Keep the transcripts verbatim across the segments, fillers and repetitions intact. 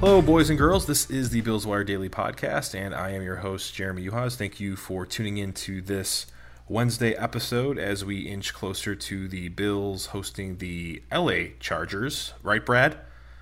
Hello, boys and girls. This is the Bills Wire Daily Podcast, and I am your host, Jeremy Uhas. Thank you for tuning in to this Wednesday episode as we inch closer to the Bills hosting the L A Chargers. Right, Brad?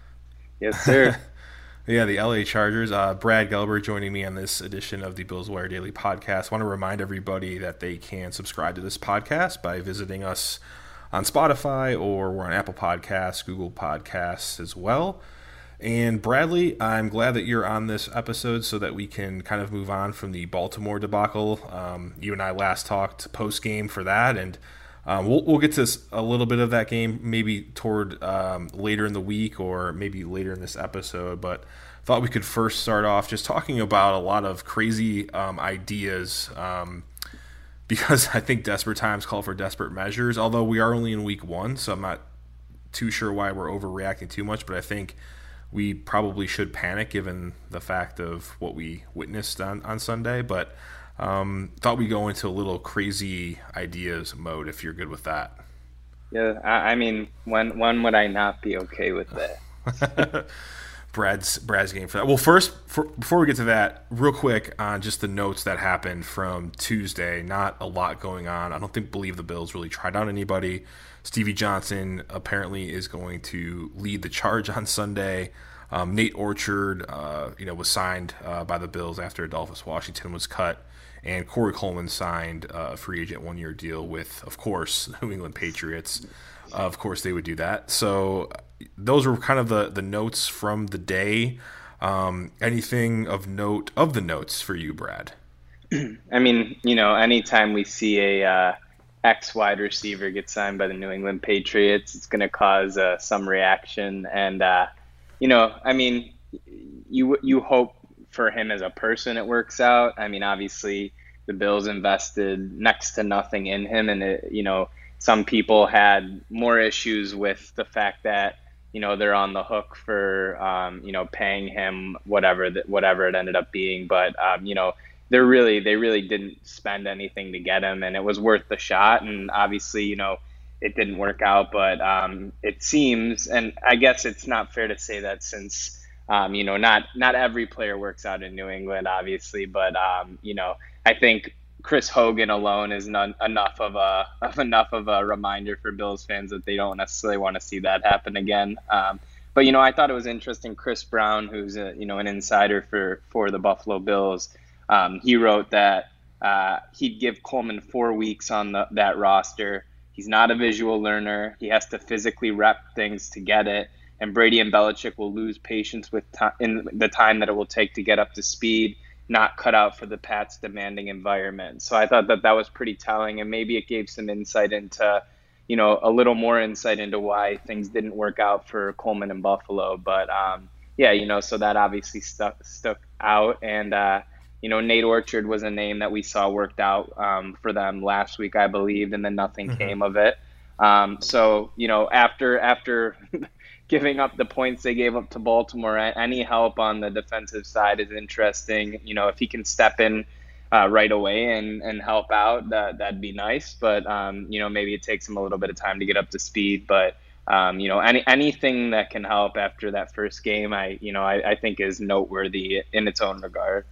Yes, sir. Yeah, the L A Chargers. Uh, Brad Gelber joining me on this edition of the Bills Wire Daily Podcast. I want to remind everybody that they can subscribe to this podcast by visiting us on Spotify, or we're on Apple Podcasts, Google Podcasts as well. And Bradley, I'm glad that you're on this episode so that we can kind of move on from the Baltimore debacle. Um, you and I last talked post-game for that, and um, we'll, we'll get to a little bit of that game maybe toward um, later in the week or maybe later in this episode. But thought we could first start off just talking about a lot of crazy um, ideas um, because I think desperate times call for desperate measures, although we are only in week one, so I'm not too sure why we're overreacting too much, but I think we probably should panic given the fact of what we witnessed on, on Sunday, but um, thought we'd go into a little crazy ideas mode if you're good with that. Yeah, I, I mean, when when would I not be okay with that? Brad's Brad's game for that. Well, first, for, before we get to that, real quick on just the notes that happened from Tuesday. Not a lot going on. I don't think believe the Bills really tried out anybody. Stevie Johnson apparently is going to lead the charge on Sunday. Um, Nate Orchard, uh, you know, was signed uh, by the Bills after Adolphus Washington was cut, and Corey Coleman signed a free agent one-year deal with, of course, the New England Patriots. Uh, of course, they would do that. So those were kind of the, the notes from the day. Um, anything of note of the notes for you, Brad? I mean, you know, anytime we see a uh, ex-wide receiver get signed by the New England Patriots, it's going to cause uh, some reaction. And, uh, you know, I mean, you you hope for him as a person it works out. I mean, obviously, the Bills invested next to nothing in him. And, it, you know, some people had more issues with the fact that, you know, they're on the hook for, um, you know, paying him whatever that whatever it ended up being. But, um, you know, they're really they really didn't spend anything to get him, and it was worth the shot. And obviously, you know, it didn't work out, but um, it seems, and I guess it's not fair to say that since, um, you know, not not every player works out in New England, obviously, but um, you know, I think Chris Hogan alone is not enough of a of enough of a reminder for Bills fans that they don't necessarily want to see that happen again. Um, but you know, I thought it was interesting. Chris Brown, who's a, you know an insider for for the Buffalo Bills. Um, he wrote that uh, he'd give Coleman four weeks on the, that roster. He's not a visual learner. He has to physically rep things to get it. And Brady and Belichick will lose patience with t- in the time that it will take to get up to speed, not cut out for the Pats' demanding environment. So I thought that that was pretty telling, and maybe it gave some insight into, you know, a little more insight into why things didn't work out for Coleman and Buffalo. But um, yeah, you know, so that obviously stuck stuck out. And uh, You know, Nate Orchard was a name that we saw worked out um, for them last week, I believe, and then nothing mm-hmm. came of it. Um, so, you know, after after giving up the points they gave up to Baltimore, any help on the defensive side is interesting. You know, if he can step in uh, right away and, and help out, that, that'd be nice. But, um, you know, maybe it takes him a little bit of time to get up to speed. But, um, you know, any anything that can help after that first game, I, you know, I, I think is noteworthy in its own regard.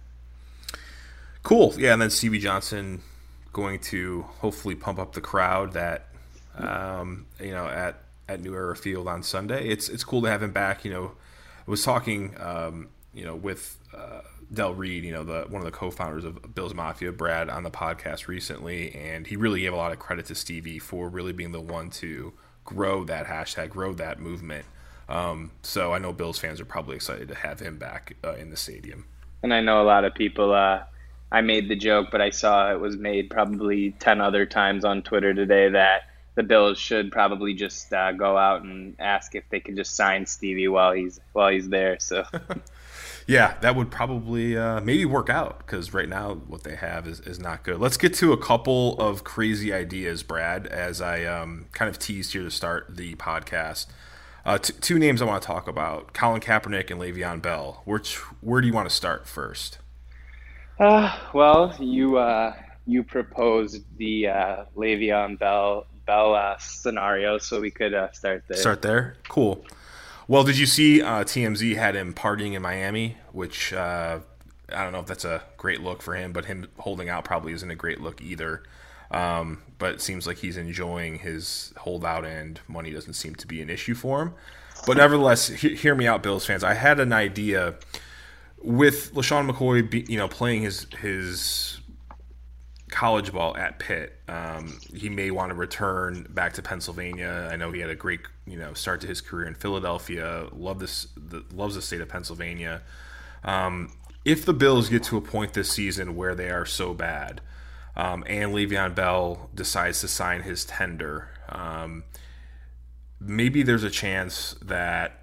Cool. Yeah, and then Stevie Johnson going to hopefully pump up the crowd that um, you know at, at New Era Field on Sunday. It's it's cool to have him back. You know, I was talking um, you know with uh, Del Reed, you know, the one of the co-founders of Bills Mafia, Brad, on the podcast recently, and he really gave a lot of credit to Stevie for really being the one to grow that hashtag, grow that movement. Um, so I know Bills fans are probably excited to have him back uh, in the stadium. And I know a lot of people. Uh... I made the joke, but I saw it was made probably ten other times on Twitter today that the Bills should probably just uh, go out and ask if they could just sign Stevie while he's while he's there. So, yeah, that would probably uh, maybe work out because right now what they have is, is not good. Let's get to a couple of crazy ideas, Brad, as I um, kind of teased here to start the podcast. Uh, t- two names I want to talk about, Colin Kaepernick and Le'Veon Bell. Which, where do you want to start first? Uh, well, you uh, you proposed the uh, Le'Veon Bell Bell uh, scenario, so we could uh, start there. Start there? Cool. Well, did you see uh, T M Z had him partying in Miami, which uh, I don't know if that's a great look for him, but him holding out probably isn't a great look either. Um, but it seems like he's enjoying his holdout, and money doesn't seem to be an issue for him. But nevertheless, he- hear me out, Bills fans. I had an idea with LeSean McCoy, be, you know, playing his his college ball at Pitt. Um, he may want to return back to Pennsylvania. I know he had a great, you know, start to his career in Philadelphia. Love this, the, loves the state of Pennsylvania. Um, if the Bills get to a point this season where they are so bad, um, and Le'Veon Bell decides to sign his tender, um, maybe there's a chance that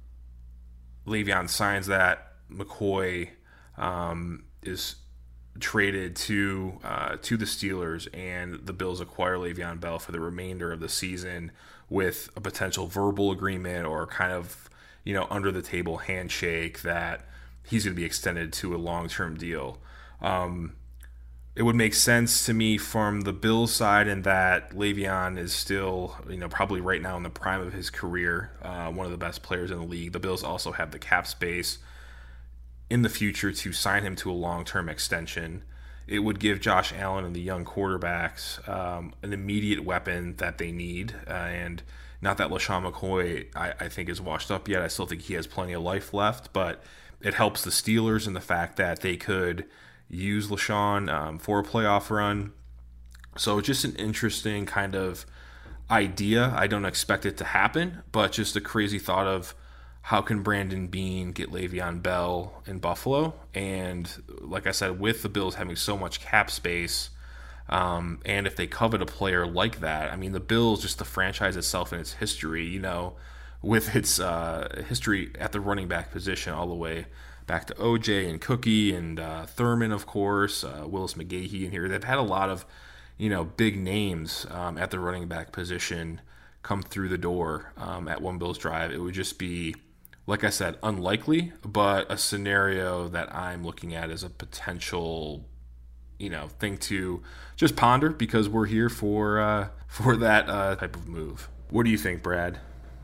Le'Veon signs that, McCoy um, is traded to uh, to the Steelers, and the Bills acquire Le'Veon Bell for the remainder of the season with a potential verbal agreement or kind of, you know, under the table handshake that he's going to be extended to a long-term deal. Um, it would make sense to me from the Bills side in that Le'Veon is still, you know, probably right now in the prime of his career, uh, one of the best players in the league. The Bills also have the cap space in the future to sign him to a long-term extension. It would give Josh Allen and the young quarterbacks um, an immediate weapon that they need. Uh, and not that LeSean McCoy, I, I think, is washed up yet. I still think he has plenty of life left, but it helps the Steelers in the fact that they could use LeSean um, for a playoff run. So just an interesting kind of idea. I don't expect it to happen, but just a crazy thought of how can Brandon Beane get Le'Veon Bell in Buffalo? And like I said, with the Bills having so much cap space, um, and if they covet a player like that, I mean, the Bills, just the franchise itself and its history, you know, with its uh, history at the running back position all the way back to O J and Cookie and uh, Thurman, of course, uh, Willis McGahee in here. They've had a lot of, you know, big names um, at the running back position come through the door um, at One Bills Drive. It would just be, like I said, unlikely, but a scenario that I'm looking at as a potential, you know, thing to just ponder because we're here for uh, for that uh, type of move. What do you think, Brad?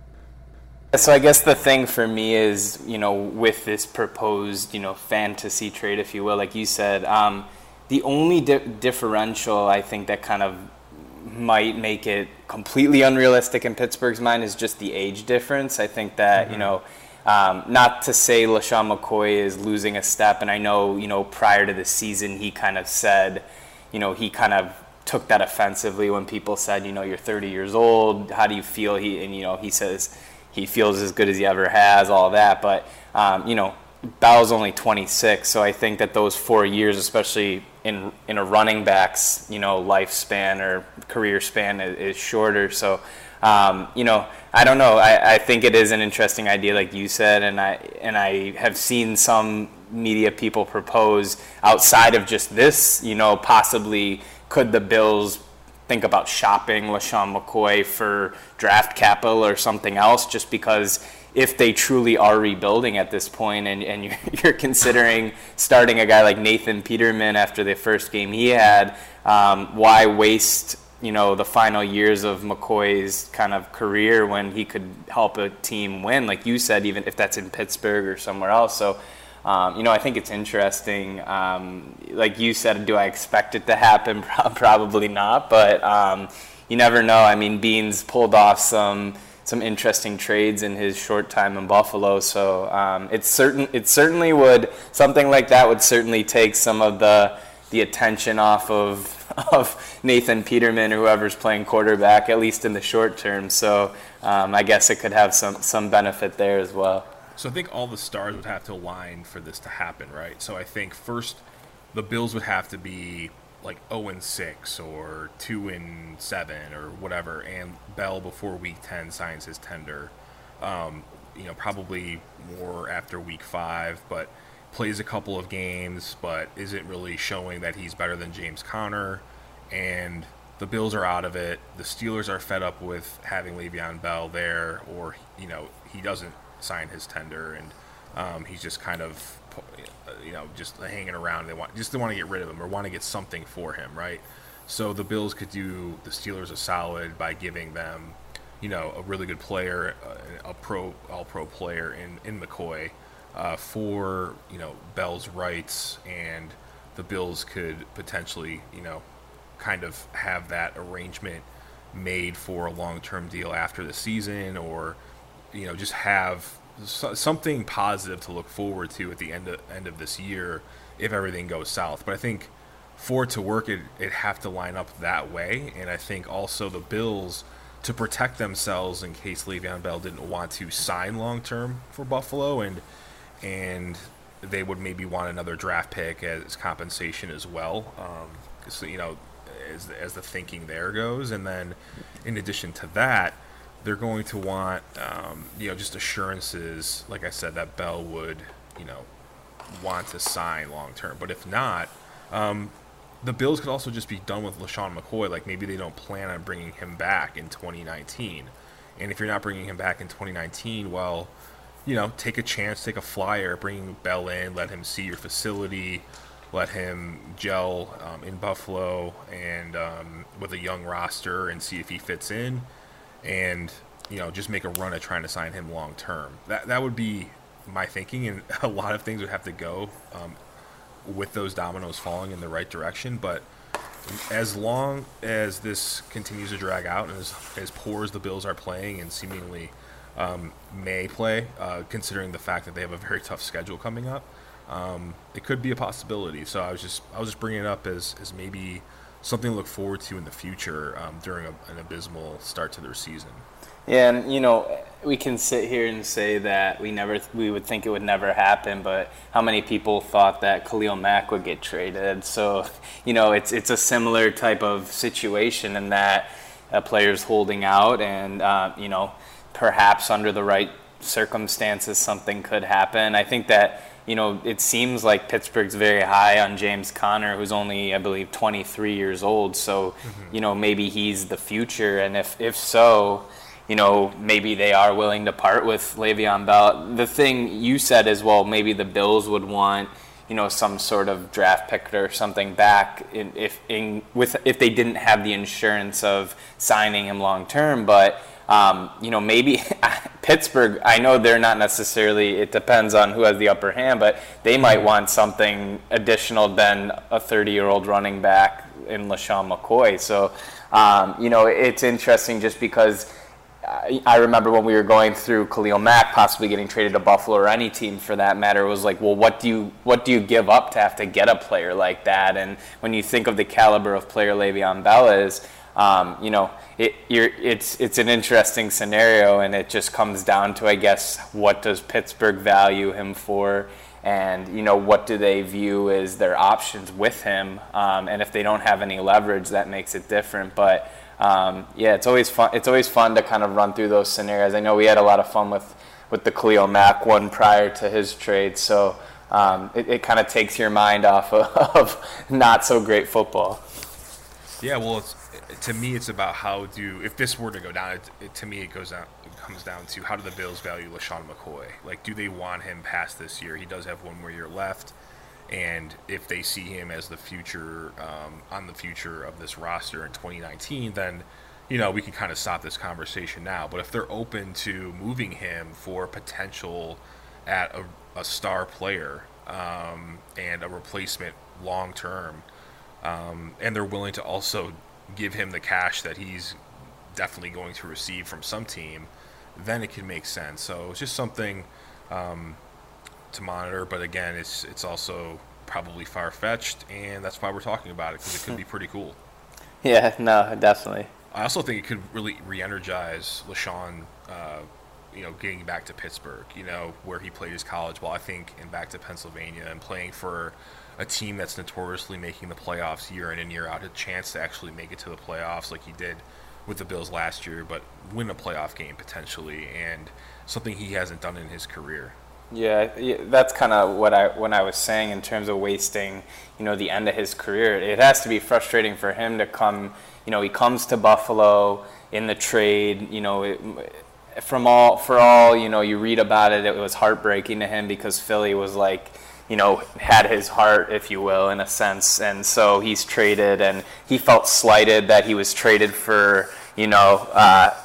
So I guess the thing for me is, you know, with this proposed, you know, fantasy trade, if you will, like you said, um, the only di- differential I think that kind of might make it completely unrealistic in Pittsburgh's mind is just the age difference. I think that, mm-hmm. you know, um, not to say LeSean McCoy is losing a step, and I know, you know, prior to the season he kind of said, you know, he kind of took that offensively when people said, you know, you're thirty years old, how do you feel? He and, you know, he says he feels as good as he ever has, all that. But, um, you know, Bell's only twenty-six, so I think that those four years, especially in in a running back's, you know, lifespan or career span is, is shorter. So, um, you know, I don't know. I, I think it is an interesting idea, like you said, and I and I have seen some media people propose outside of just this, you know, possibly could the Bills think about shopping LeSean McCoy for draft capital or something else, just because if they truly are rebuilding at this point and, and you're, you're considering starting a guy like Nathan Peterman after the first game he had, um, why waste, you know, the final years of McCoy's kind of career when he could help a team win, like you said, even if that's in Pittsburgh or somewhere else. So, um, you know, I think it's interesting. Um, like you said, do I expect it to happen? Probably not, but um, you never know. I mean, Beane's pulled off some some interesting trades in his short time in Buffalo, so um, it's certain it certainly would something like that would certainly take some of the the attention off of of Nathan Peterman or whoever's playing quarterback, at least in the short term. So um, I guess it could have some some benefit there as well. So I think all the stars would have to align for this to happen, right? So I think first the Bills would have to be like oh and six or two and seven or whatever, and Bell before week ten signs his tender. Um, you know, probably more after week five, but plays a couple of games, but isn't really showing that he's better than James Conner. And the Bills are out of it. The Steelers are fed up with having Le'Veon Bell there, or you know, he doesn't sign his tender, and um, he's just kind of, you know, just hanging around. They want just they want to get rid of him or want to get something for him, right? So the Bills could do the Steelers a solid by giving them you know, a really good player, uh, a pro, all-pro player in in McCoy uh, for you know Bell's rights, and the Bills could potentially you know kind of have that arrangement made for a long-term deal after the season, or you know just have so, something positive to look forward to at the end of end of this year if everything goes south. But I think for it to work, it it have to line up that way, and I think also the Bills, to protect themselves in case Le'Veon Bell didn't want to sign long-term for Buffalo, and and they would maybe want another draft pick as compensation as well. Um, so, you know, as, as the thinking there goes. And then in addition to that, they're going to want, um, you know, just assurances, like I said, that Bell would, you know, want to sign long-term. But if not, um, the Bills could also just be done with LeSean McCoy. Like, maybe they don't plan on bringing him back in twenty nineteen. And if you're not bringing him back in twenty nineteen, well, you know, take a chance, take a flyer, bring Bell in, let him see your facility, let him gel um, in Buffalo and um, with a young roster and see if he fits in, and, you know, just make a run at trying to sign him long term. That that would be my thinking, and a lot of things would have to go um, with those dominoes falling in the right direction. But as long as this continues to drag out, and as, as poor as the Bills are playing and seemingly um, may play, uh, considering the fact that they have a very tough schedule coming up, um, it could be a possibility. So I was just I was just bringing it up as, as maybe something to look forward to in the future um, during a, an abysmal start to their season. Yeah, and you know, we can sit here and say that we never we would think it would never happen, but how many people thought that Khalil Mack would get traded? So, you know, it's it's a similar type of situation in that a player's holding out, and uh, you know, perhaps under the right circumstances something could happen. I think that, you know, it seems like Pittsburgh's very high on James Conner, who's only, I believe, twenty-three years old. So, mm-hmm. you know, maybe he's the future, and if if so, you know, maybe they are willing to part with Le'Veon Bell. The thing you said as well, maybe the Bills would want, you know, some sort of draft pick or something back in, if in with if they didn't have the insurance of signing him long term. But um, you know, maybe Pittsburgh, I know they're not necessarily, it depends on who has the upper hand, but they might want something additional than a thirty-year-old running back in LeSean McCoy. So, um, you know, it's interesting just because I remember when we were going through Khalil Mack possibly getting traded to Buffalo, or any team for that matter, it was like, well, what do you what do you give up to have to get a player like that? And when you think of the caliber of player Le'Veon Bell is, um, you know, it, you're, it's it's an interesting scenario, and it just comes down to, I guess, what does Pittsburgh value him for, and you know, what do they view as their options with him? Um, and if they don't have any leverage, that makes it different, but. Um, yeah, it's always fun. It's always fun to kind of run through those scenarios. I know we had a lot of fun with, with the Khalil Mack one prior to his trade, so um, it, it kind of takes your mind off of, of not so great football. Yeah, well, it's, to me, it's about how do if this were to go down. It, it, to me, it goes down. It comes down to how do the Bills value LeSean McCoy? Like, do they want him past this year? He does have one more year left. And if they see him as the future, um, on the future of this roster in twenty nineteen, then, you know, we can kind of stop this conversation now. But if they're open to moving him for potential at a, a star player um, and a replacement long term, um, and they're willing to also give him the cash that he's definitely going to receive from some team, then it can make sense. So it's just something um, to monitor, but again, it's it's also probably far-fetched, and that's why we're talking about it, because it could be pretty cool. Yeah, no, definitely. I also think it could really re-energize LeSean, uh, you know, getting back to Pittsburgh, you know, where he played his college ball, I think, and back to Pennsylvania, and playing for a team that's notoriously making the playoffs year in and year out, a chance to actually make it to the playoffs like he did with the Bills last year, but win a playoff game potentially, and something he hasn't done in his career. Yeah, yeah, that's kind of what I when I was saying in terms of wasting, you know, the end of his career. It has to be frustrating for him to come, you know, he comes to Buffalo in the trade, you know, it, from all for all, you know, you read about it, it was heartbreaking to him because Philly was like, you know, had his heart, if you will, in a sense, and so he's traded, and he felt slighted that he was traded for, you know, uh,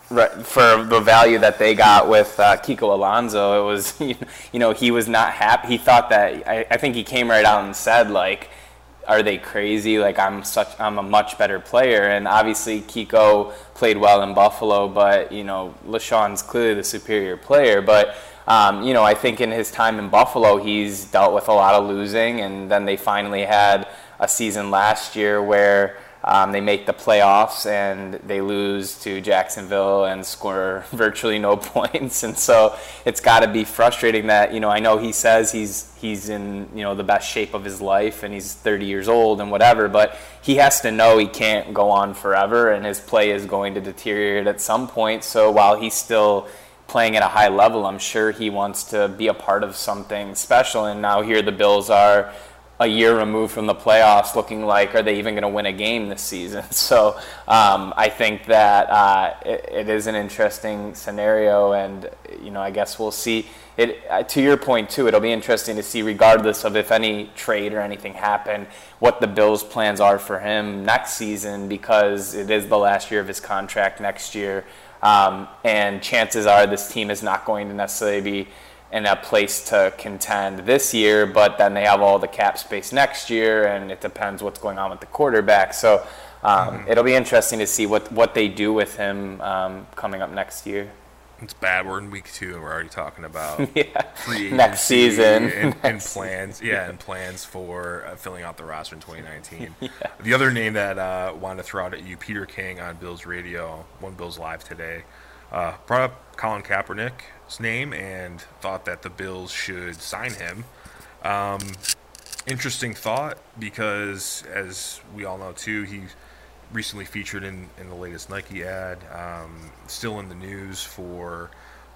right, for the value that they got with uh, Kiko Alonso, it was, you know, he was not happy. He thought that, I, I think he came right out and said, like, are they crazy? Like, I'm such, I'm a much better player. And obviously Kiko played well in Buffalo, but, you know, LeSean's clearly the superior player. But, um, you know, I think in his time in Buffalo, he's dealt with a lot of losing. And then they finally had a season last year where Um, they make the playoffs and they lose to Jacksonville and score virtually no points, and so it's got to be frustrating that, you know, I know he says he's he's in, you know, the best shape of his life and he's thirty years old and whatever, but he has to know he can't go on forever and his play is going to deteriorate at some point. So while he's still playing at a high level, I'm sure he wants to be a part of something special. And now here the Bills are a year removed from the playoffs, looking like, are they even going to win a game this season? So um, I think that uh, it, it is an interesting scenario, and, you know, I guess we'll see. It uh, to your point too, it'll be interesting to see, regardless of if any trade or anything happen, what the Bills' plans are for him next season, because it is the last year of his contract next year, um, and chances are this team is not going to necessarily be in a place to contend this year, but then they have all the cap space next year, and it depends what's going on with the quarterback. So um, mm-hmm. it'll be interesting to see what, what they do with him um, coming up next year. It's bad. We're in week two, and we're already talking about yeah. free next season and, next and plans. season. Yeah, and plans for uh, filling out the roster in twenty nineteen. yeah. The other name that uh, wanted to throw out at you, Peter King on Bills Radio, One Bills Live today, uh, brought up Colin Kaepernick's name and thought that the Bills should sign him. Um, interesting thought, because as we all know too, he recently featured in, in the latest Nike ad, um, still in the news for,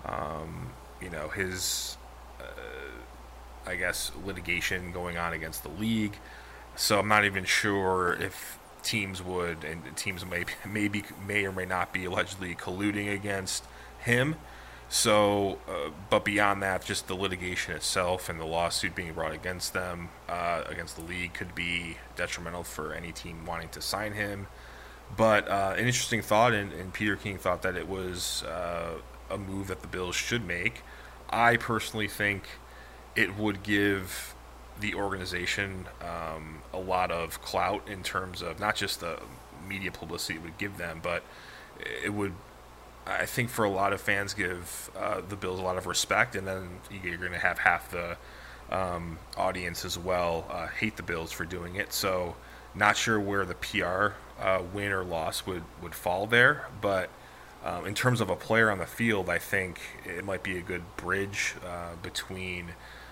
um, you know, his, uh, I guess, litigation going on against the league. So I'm not even sure if teams would, and teams may, maybe, may or may not be allegedly colluding against him. So, uh, but beyond that, just the litigation itself and the lawsuit being brought against them, uh, against the league, could be detrimental for any team wanting to sign him. But uh, an interesting thought, and, and Peter King thought that it was uh, a move that the Bills should make. I personally think it would give the organization um, a lot of clout in terms of not just the media publicity it would give them, but it would, I think, for a lot of fans, give uh, the Bills a lot of respect, and then you're going to have half the um, audience as well uh, hate the Bills for doing it. So not sure where the P R uh, win or loss would, would fall there, but um, in terms of a player on the field, I think it might be a good bridge uh, between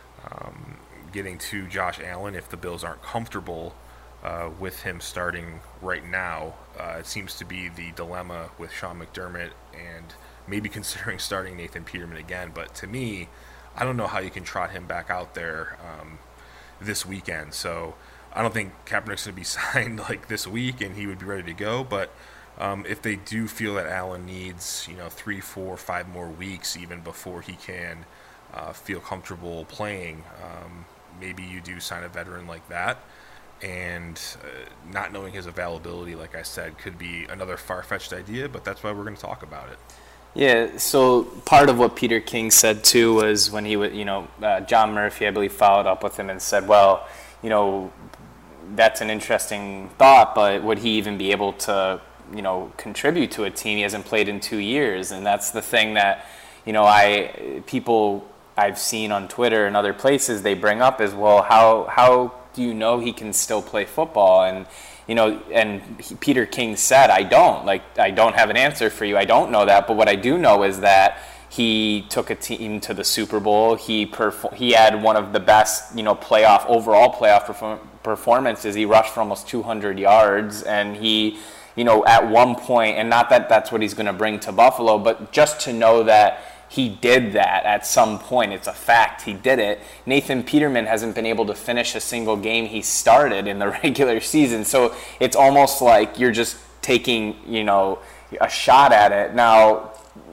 um, getting to Josh Allen if the Bills aren't comfortable uh, with him starting right now. Uh, it seems to be the dilemma with Sean McDermott and maybe considering starting Nathan Peterman again. But to me, I don't know how you can trot him back out there um, this weekend. So I don't think Kaepernick's going to be signed like this week and he would be ready to go. But um, if they do feel that Allen needs, you know, three, four, five more weeks even before he can uh, feel comfortable playing, um, maybe you do sign a veteran like that. And uh, not knowing his availability, like I said, could be another far-fetched idea, but that's why we're going to talk about it. Yeah, so part of what Peter King said, too, was when he was, you know, uh, John Murphy, I believe, followed up with him and said, well, you know, that's an interesting thought, but would he even be able to, you know, contribute to a team? He hasn't played in two years, and that's the thing that, you know, I people I've seen on Twitter and other places, they bring up is, well, how how do you know he can still play football? And, you know, and he, Peter King said, I don't. Like, I don't have an answer for you. I don't know that. But what I do know is that he took a team to the Super Bowl. He perf- he had one of the best, you know, playoff, overall playoff perform- performances. He rushed for almost two hundred yards. And he, you know, at one point, and not that that's what he's going to bring to Buffalo, but just to know that he did that at some point. It's a fact. He did it. Nathan Peterman hasn't been able to finish a single game he started in the regular season. So it's almost like you're just taking, you know, a shot at it. Now,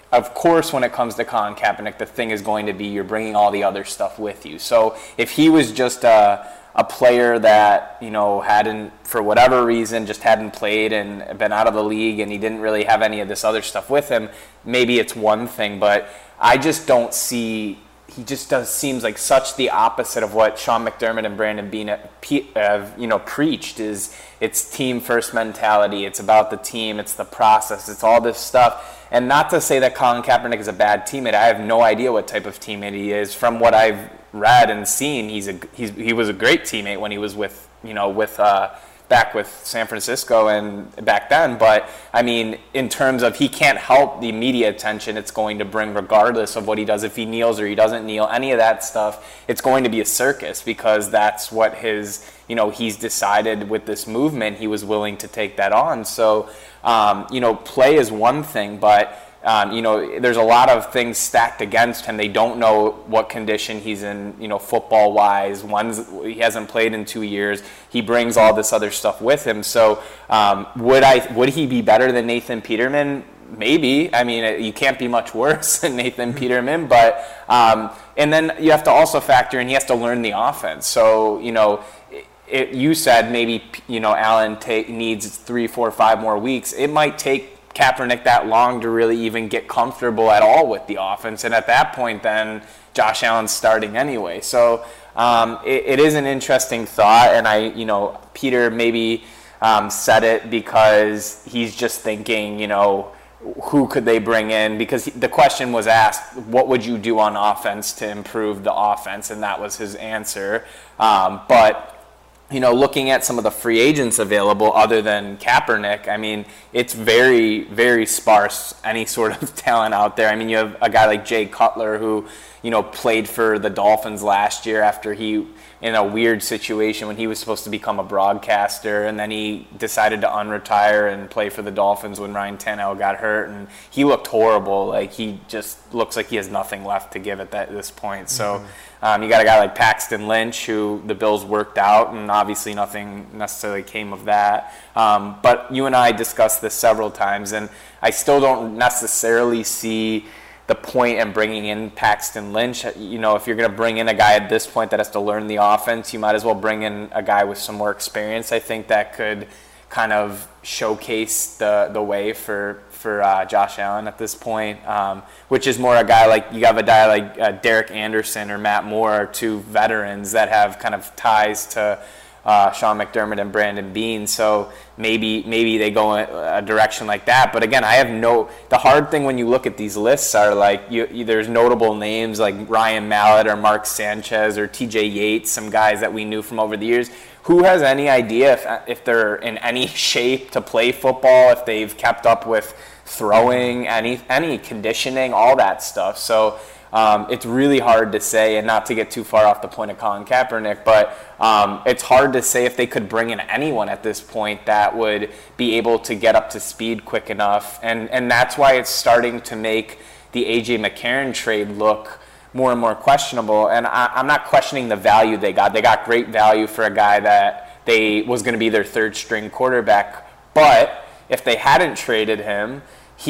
of course, when it comes to Colin Kaepernick, the thing is going to be you're bringing all the other stuff with you. So if he was just a, a player that, you know, hadn't, for whatever reason, just hadn't played and been out of the league and he didn't really have any of this other stuff with him, maybe it's one thing. But I just don't see, he just does seems like such the opposite of what Sean McDermott and Brandon Beane have, you know, preached. Is it's team first mentality. It's about the team. It's the process. It's all this stuff. And not to say that Colin Kaepernick is a bad teammate. I have no idea what type of teammate he is. From what I've read and seen, he's a he's, he was a great teammate when he was with, you know, with uh, back with San Francisco and back then. But I mean, in terms of he can't help the media attention it's going to bring, regardless of what he does. If he kneels or he doesn't kneel, any of that stuff, it's going to be a circus, because that's what his, you know, he's decided with this movement. He was willing to take that on. So. Um, you know, play is one thing, but, um, you know, there's a lot of things stacked against him. They don't know what condition he's in, you know, football-wise. One's, he hasn't played in two years. He brings all this other stuff with him. So um, would I would he be better than Nathan Peterman? Maybe. I mean, you can't be much worse than Nathan Peterman. But um, and then you have to also factor in he has to learn the offense. So, you know, It, you said maybe, you know, Allen take, needs three, four, five more weeks. It might take Kaepernick that long to really even get comfortable at all with the offense. And at that point, then Josh Allen's starting anyway. So um, it, it is an interesting thought. And I, you know, Peter maybe um, said it because he's just thinking, you know, who could they bring in? Because the question was asked, what would you do on offense to improve the offense? And that was his answer. Um, but you know, looking at some of the free agents available other than Kaepernick, I mean, it's very, very sparse, any sort of talent out there. I mean, you have a guy like Jay Cutler who, you know, played for the Dolphins last year after he, in a weird situation when he was supposed to become a broadcaster, and then he decided to unretire and play for the Dolphins when Ryan Tannehill got hurt, and he looked horrible. Like, he just looks like he has nothing left to give at that, this point. So mm-hmm. um, you got a guy like Paxton Lynch, who the Bills worked out, and obviously nothing necessarily came of that. Um, but you and I discussed this several times, and I still don't necessarily see the point in bringing in Paxton Lynch. You know, if you're going to bring in a guy at this point that has to learn the offense, you might as well bring in a guy with some more experience. I think that could kind of showcase the the way for for uh, Josh Allen at this point, um, which is more a guy like, you have a guy like uh, Derek Anderson or Matt Moore, two veterans that have kind of ties to Uh, Sean McDermott and Brandon Beane, so maybe maybe they go in a direction like that. But again, I have no. The hard thing when you look at these lists are like you, you, there's notable names like Ryan Mallett or Mark Sanchez or T J Yates, some guys that we knew from over the years. Who has any idea if if they're in any shape to play football, if they've kept up with throwing, any any conditioning, all that stuff. So. Um, it's really hard to say, and not to get too far off the point of Colin Kaepernick, but um, it's hard to say if they could bring in anyone at this point that would be able to get up to speed quick enough. And, and that's why it's starting to make the A J McCarron trade look more and more questionable. And I, I'm not questioning the value they got. They got great value for a guy that they was going to be their third string quarterback. But if they hadn't traded him,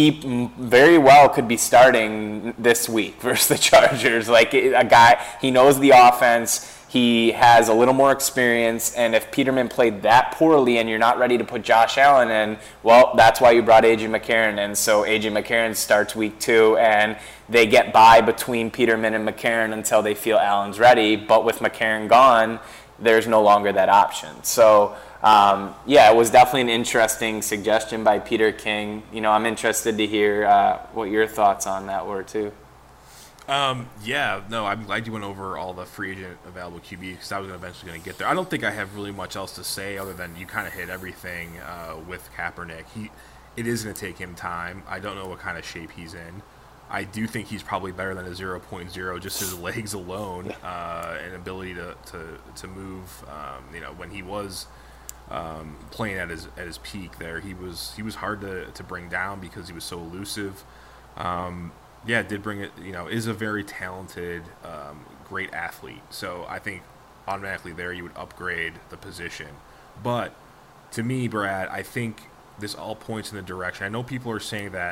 he very well could be starting this week versus the Chargers. Like a guy, he knows the offense. He has a little more experience. And if Peterman played that poorly and you're not ready to put Josh Allen in, well, that's why you brought A J McCarron in. So A J McCarron starts week two, and they get by between Peterman and McCarron until they feel Allen's ready. But with McCarron gone, there's no longer that option. So, Um, yeah, it was definitely an interesting suggestion by Peter King. You know, I'm interested to hear uh, what your thoughts on that were, too. Um, yeah, no, I'm glad you went over all the free agent available Q B, because I was eventually going to get there. I don't think I have really much else to say other than you kind of hit everything uh, with Kaepernick. He, it is going to take him time. I don't know what kind of shape he's in. I do think he's probably better than a zero point oh, just his legs alone uh, and ability to, to, to move. Um, you know, when he was... Um, playing at his at his peak there, he was he was hard to, to bring down because he was so elusive. Um, yeah, did bring it. You know, is a very talented, um, great athlete. So I think automatically there you would upgrade the position. But to me, Brad, I think this all points in the direction. I know people are saying that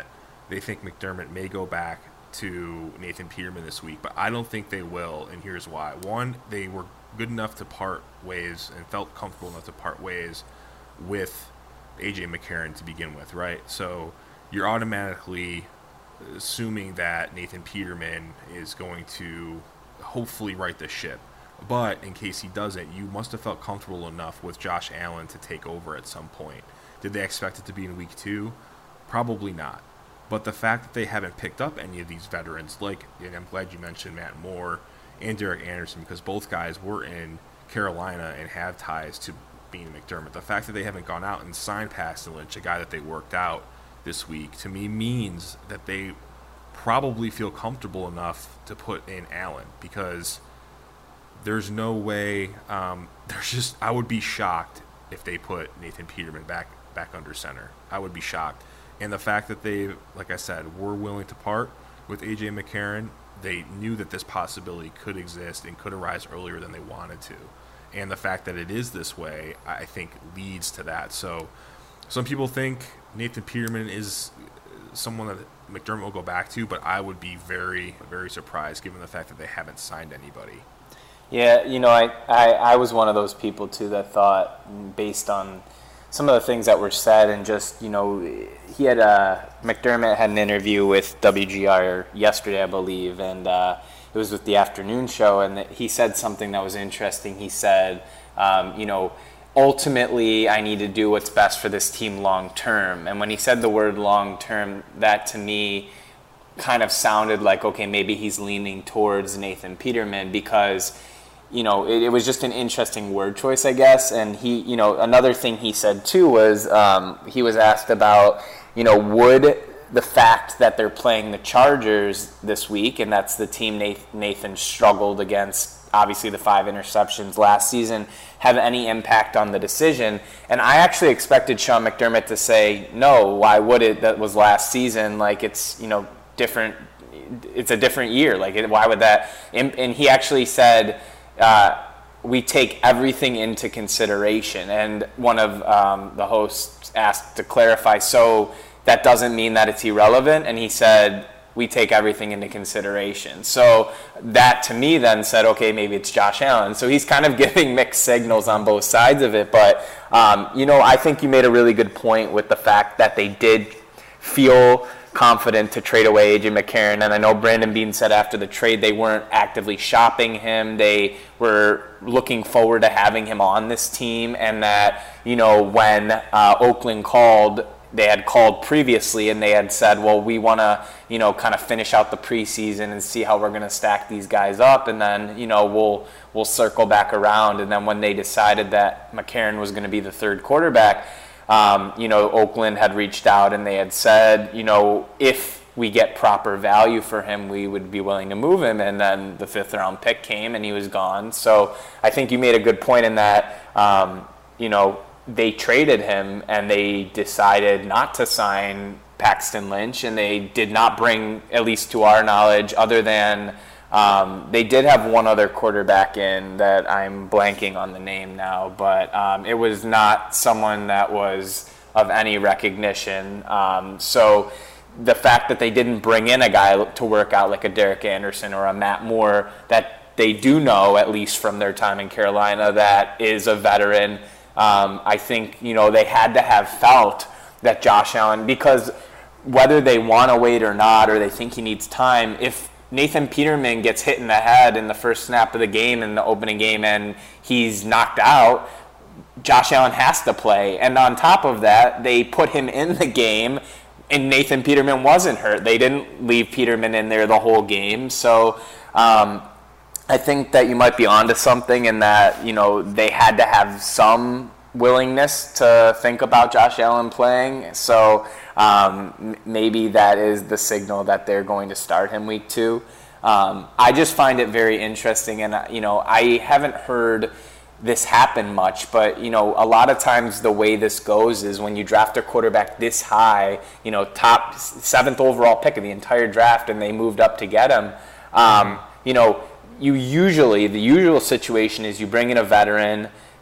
they think McDermott may go back to Nathan Peterman this week, but I don't think they will, and here's why. One, they were good enough to part ways and felt comfortable enough to part ways with A J McCarron to begin with, right? So you're automatically assuming that Nathan Peterman is going to hopefully right the ship. But in case he doesn't, you must have felt comfortable enough with Josh Allen to take over at some point. Did they expect it to be in week two? Probably not. But the fact that they haven't picked up any of these veterans, like, and I'm glad you mentioned Matt Moore and Derek Anderson, because both guys were in Carolina and have ties to being McDermott. The fact that they haven't gone out and signed Paxton Lynch, a guy that they worked out this week, to me means that they probably feel comfortable enough to put in Allen, because there's no way, um, there's just, I would be shocked if they put Nathan Peterman back back under center. I would be shocked. And the fact that they, like I said, were willing to part with A J McCarron, they knew that this possibility could exist and could arise earlier than they wanted to. And the fact that it is this way, I think, leads to that. So some people think Nathan Peterman is someone that McDermott will go back to, but I would be very, very surprised given the fact that they haven't signed anybody. Yeah, you know, I, I, I was one of those people, too, that thought, based on some of the things that were said, and just, you know, he had a, McDermott had an interview with W G R yesterday, I believe, and uh, it was with the afternoon show, and he said something that was interesting. He said, um, you know, ultimately I need to do what's best for this team long term. And when he said the word long term, that to me kind of sounded like, okay, maybe he's leaning towards Nathan Peterman, because you know, it, it was just an interesting word choice, I guess. And he, you know, another thing he said too was um, he was asked about, you know, would the fact that they're playing the Chargers this week, and that's the team Nathan, Nathan struggled against, obviously the five interceptions last season, have any impact on the decision? And I actually expected Sean McDermott to say, no, why would it? That was last season. Like, it's, you know, different. It's a different year. Like, why would that? And, and he actually said, Uh, we take everything into consideration. And one of um, the hosts asked to clarify, so that doesn't mean that it's irrelevant? And he said, we take everything into consideration. So that to me then said, okay, maybe it's Josh Allen. So he's kind of giving mixed signals on both sides of it. But, um, you know, I think you made a really good point with the fact that they did feel confident to trade away A J McCarron. And I know Brandon Beane said after the trade they weren't actively shopping him. They were looking forward to having him on this team, and that, you know, when uh, Oakland called, they had called previously and they had said, well, we want to, you know, kind of finish out the preseason and see how we're going to stack these guys up, and then, you know, we'll we'll circle back around. And then when they decided that McCarron was going to be the third quarterback, Um, you know, Oakland had reached out and they had said, you know, if we get proper value for him, we would be willing to move him. And then the fifth round pick came and he was gone. So I think you made a good point in that, um, you know, they traded him and they decided not to sign Paxton Lynch, and they did not bring, at least to our knowledge, other than Um, they did have one other quarterback in that I'm blanking on the name now, but um, it was not someone that was of any recognition. Um, so the fact that they didn't bring in a guy to work out like a Derek Anderson or a Matt Moore, that they do know, at least from their time in Carolina, that is a veteran, um, I think, you know, they had to have felt that Josh Allen, because whether they want to wait or not, or they think he needs time, if Nathan Peterman gets hit in the head in the first snap of the game, in the opening game, and he's knocked out, Josh Allen has to play. And on top of that, they put him in the game, and Nathan Peterman wasn't hurt. They didn't leave Peterman in there the whole game. So um, I think that you might be onto something in that, you know, they had to have some willingness to think about Josh Allen playing. So um, maybe that is the signal that they're going to start him week two. Um, I just find it very interesting, and you know, I haven't heard this happen much, but you know, a lot of times the way this goes is when you draft a quarterback this high, you know, top seventh overall pick of the entire draft, and they moved up to get him. Um, you know, you usually the usual situation is you bring in a veteran.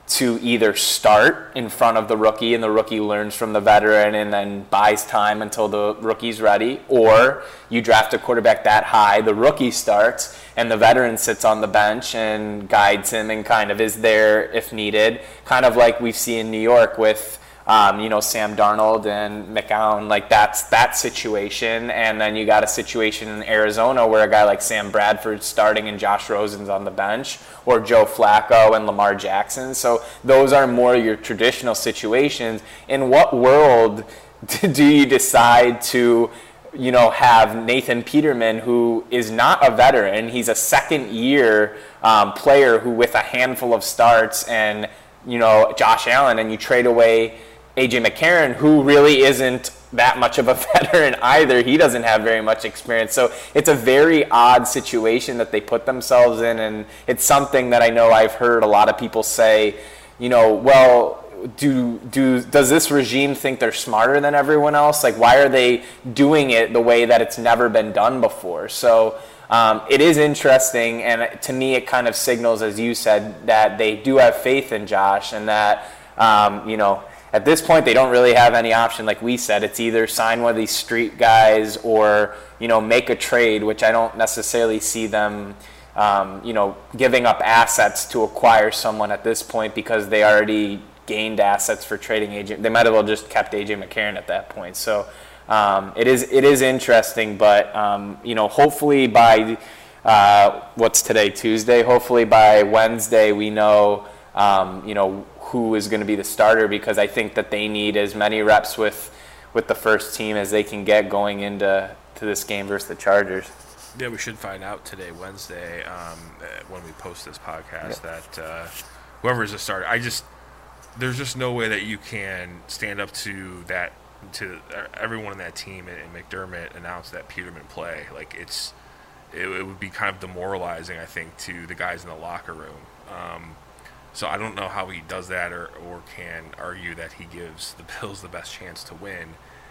to either start in front of the rookie and the rookie learns from the veteran and then buys time until the rookie's ready, or you draft a quarterback that high, the rookie starts and the veteran sits on the bench and guides him and kind of is there if needed, kind of like we see in New York with Um, you know, Sam Darnold and McCown, like that's that situation. And then you got a situation in Arizona where a guy like Sam Bradford's starting and Josh Rosen's on the bench, or Joe Flacco and Lamar Jackson. So those are more your traditional situations. In what world do you decide to, you know, have Nathan Peterman, who is not a veteran, he's a second year um, player who with a handful of starts, and, you know, Josh Allen, and you trade away A J McCarron, who really isn't that much of a veteran either. He doesn't have very much experience. So it's a very odd situation that they put themselves in, and it's something that I know I've heard a lot of people say, you know, well, do do does this regime think they're smarter than everyone else? Like, why are they doing it the way that it's never been done before? So um, it is interesting, and to me it kind of signals, as you said, that they do have faith in Josh, and that, um, you know, at this point, they don't really have any option. Like we said, it's either sign one of these street guys or, you know, make a trade, which I don't necessarily see them, um, you know, giving up assets to acquire someone at this point, because they already gained assets for trading A J. They might have well just kept A J McCarron at that point. So um, it is it is interesting, but um, you know, hopefully by uh, what's today, Tuesday. Hopefully by Wednesday we know, um, you know. who is going to be the starter, because I think that they need as many reps with with the first team as they can get going into to this game versus the Chargers. Yeah, we should find out today, Wednesday, um, when we post this podcast, yeah. that uh, whoever is the starter, I just there's just no way that you can stand up to that to everyone in that team and, and McDermott announce that Peterman play. Like it's it, it would be kind of demoralizing, I think, to the guys in the locker room. Um, So I don't know how he does that, or, or can argue that he gives the Bills the best chance to win.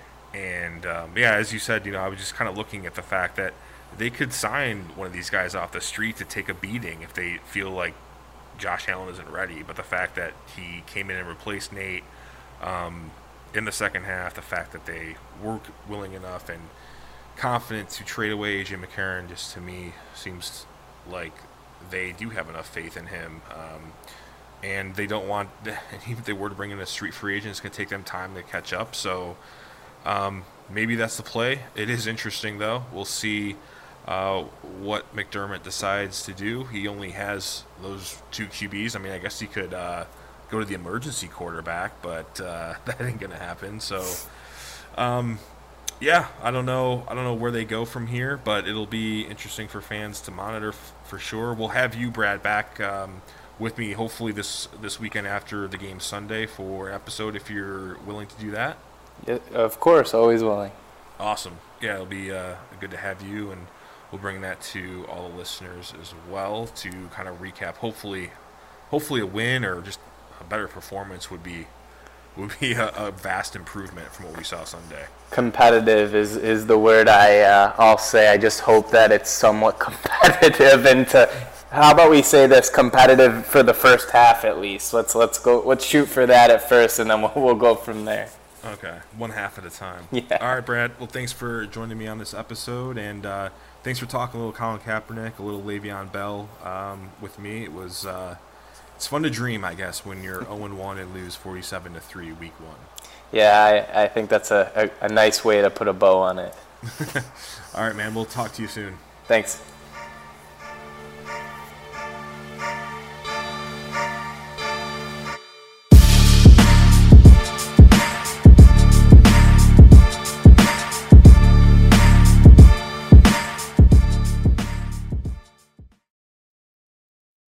And, um, yeah, as you said, you know, I was just kind of looking at the fact that they could sign one of these guys off the street to take a beating if they feel like Josh Allen isn't ready. But the fact that he came in and replaced Nate um, in the second half, the fact that they were willing enough and confident to trade away A J McCarron, just to me seems like they do have enough faith in him. Um, And they don't want, even if they were to bring in a street free agent, it's going to take them time to catch up. So um, maybe that's the play. It is interesting, though. We'll see uh, what McDermott decides to do. He only has those two Q Bs. I mean, I guess he could uh, go to the emergency quarterback, but uh, that ain't going to happen. So, um, yeah, I don't know. I don't know where they go from here, but it'll be interesting for fans to monitor f- for sure. We'll have you, Brad, back Um, with me hopefully this this weekend after the game Sunday for an episode, if you're willing to do that. Yeah, of course, always willing. Awesome. Yeah, it'll be uh, good to have you, and we'll bring that to all the listeners as well to kind of recap. Hopefully, hopefully a win or just a better performance would be would be a, a vast improvement from what we saw Sunday. Competitive is, is the word I uh, I'll say. I just hope that it's somewhat competitive, and to how about we say this, competitive for the first half at least. Let's let's go. Let's shoot for that at first, and then we'll, we'll go from there. Okay, one half at a time. Yeah. All right, Brad. Well, thanks for joining me on this episode, and uh, thanks for talking a little Colin Kaepernick, a little Le'Veon Bell um, with me. It was uh, it's fun to dream, I guess, when you're oh and one and lose forty-seven to three week one. Yeah, I, I think that's a, a, a nice way to put a bow on it. All right, man. We'll talk to you soon. Thanks.